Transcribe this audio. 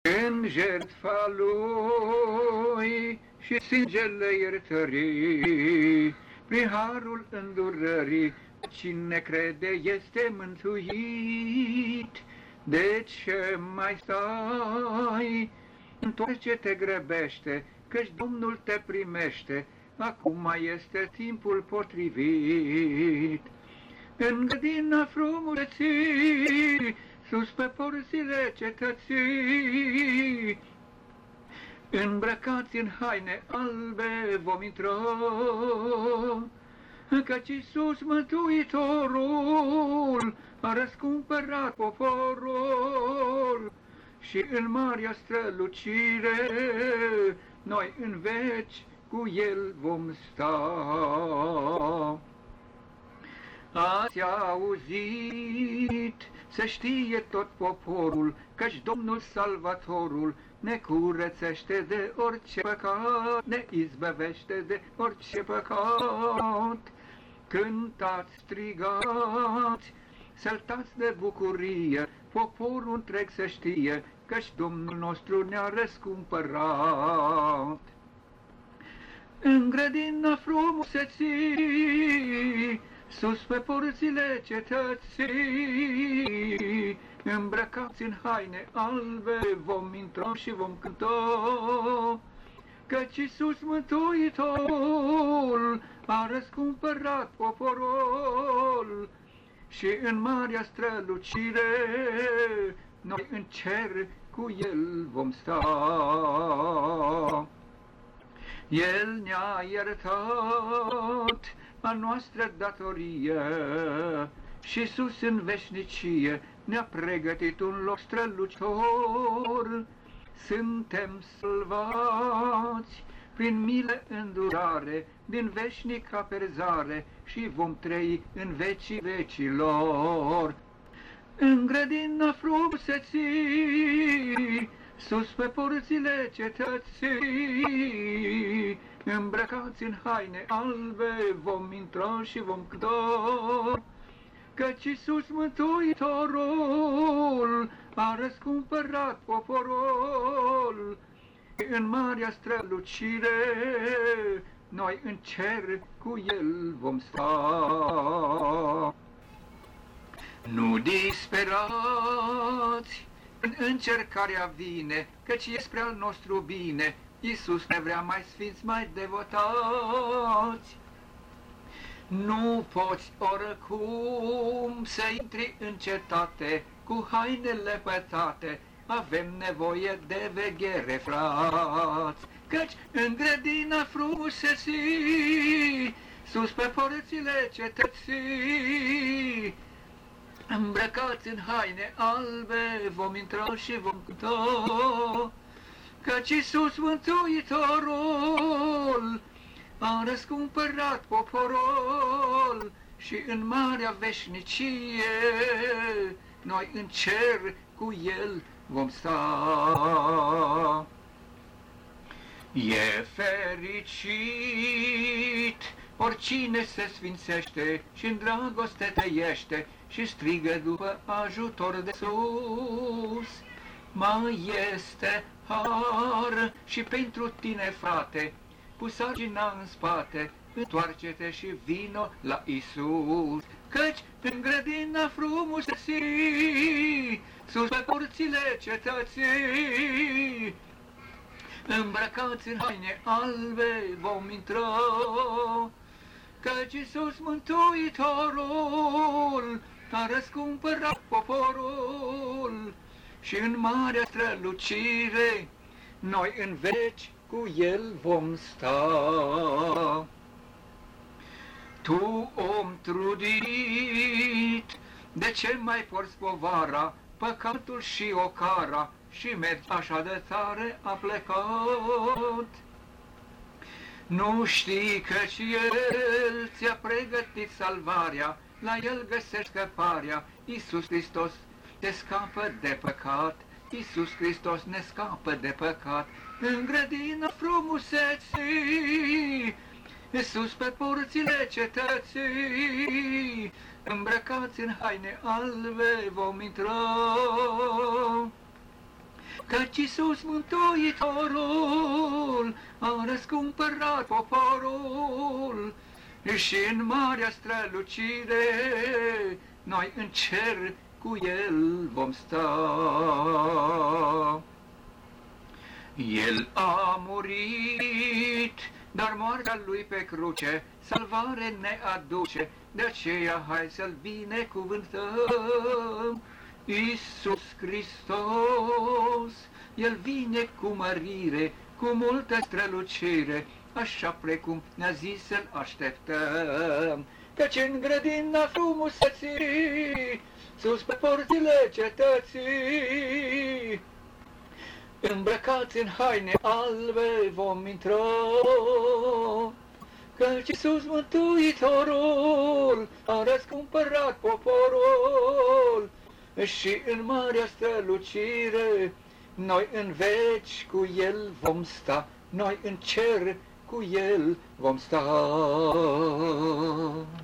În jertfa Lui și sângele iertării, prin harul îndurării, cine crede este mântuit. De ce mai stai? Întoarce-te grăbește, căci Domnul te primește, acum este timpul potrivit. În grădina frumuseții, sus pe porțile cetății, îmbrăcați în haine albe vom intra, căci Iisus Mântuitorul a răscumpărat poporul și în marea strălucire noi în veci cu El vom sta. Ați auzit, să știe tot poporul, căci Domnul Salvatorul ne curățește de orice păcat, ne izbăvește de orice păcat. Cântați, strigați, săltați de bucurie, poporul întreg să știe, căci Domnul nostru ne-a răscumpărat. În grădina frumuseții, sus pe porțile cetății, îmbrăcați în haine albe vom intra și vom cânta, căci Iisus Mântuitorul a răscumpărat poporul și în marea strălucire noi în cer cu El vom sta. El ne-a iertat a noastră datorie și sus în veșnicie ne-a pregătit un loc strălucitor. Suntem salvați prin milă îndurare din veșnica perzare și vom trăi în vecii vecilor. În grădina frumuseții, sus pe porțile cetății, îmbrăcați în haine albe vom intra și vom cânta, căci Iisus Mântuitorul a răscumpărat poporul. În marea strălucire noi în cer cu El vom sta. Nu disperați, în încercarea vine, căci e spre al nostru bine. Iisus ne vrea mai sfinți, mai devotați. Nu poți oricum să intri în cetate cu hainele pătate, avem nevoie de veghere, frați, căci în grădina frumuseții, sus pe porțile cetății, îmbrăcați în haine albe vom intra și vom cânta, căci Iisus Mântuitorul a răscumpărat poporul și în marea veșnicie noi în cer cu El vom sta. E fericit oricine se sfințește și în dragoste trăiește și strigă după ajutor de sus. Mai este har și pentru tine, frate, cu sarcina în spate, întoarce-te și vino la Isus, căci în grădina frumuseții, sus pe porțile cetății, îmbrăcați în haine albe vom intra, căci Iisus Mântuitorul a răscumpărat poporul și în marea strălucire noi în veci cu El vom sta. Tu, om trudit, de ce mai porți povara, păcatul și ocara, și mergi așa de tare a plecat? Nu știi căci El ți-a pregătit salvarea, la El găsești scăparea. Iisus Hristos te scapă de păcat, Iisus Hristos ne scapă de păcat. În grădina frumuseții, sus pe porțile cetății, îmbrăcați în haine albe vom intra, Căci Iisus Mântuitorul a răscumpărat poporul și în marea strălucire noi în cer cu El vom sta. El a murit, dar moartea Lui pe cruce salvare ne aduce, de aceea hai să-L binecuvântăm. Iisus Hristos, El vine cu mărire, cu multă strălucire, așa precum ne-a zis să-L așteptăm. Căci în grădina frumuseții, sus pe porțile cetății, îmbrăcați în haine albe vom intra. Căci Iisus Mântuitorul a răscumpărat poporul și în marea strălucire noi în veci cu El vom sta, noi în cer cu El vom sta.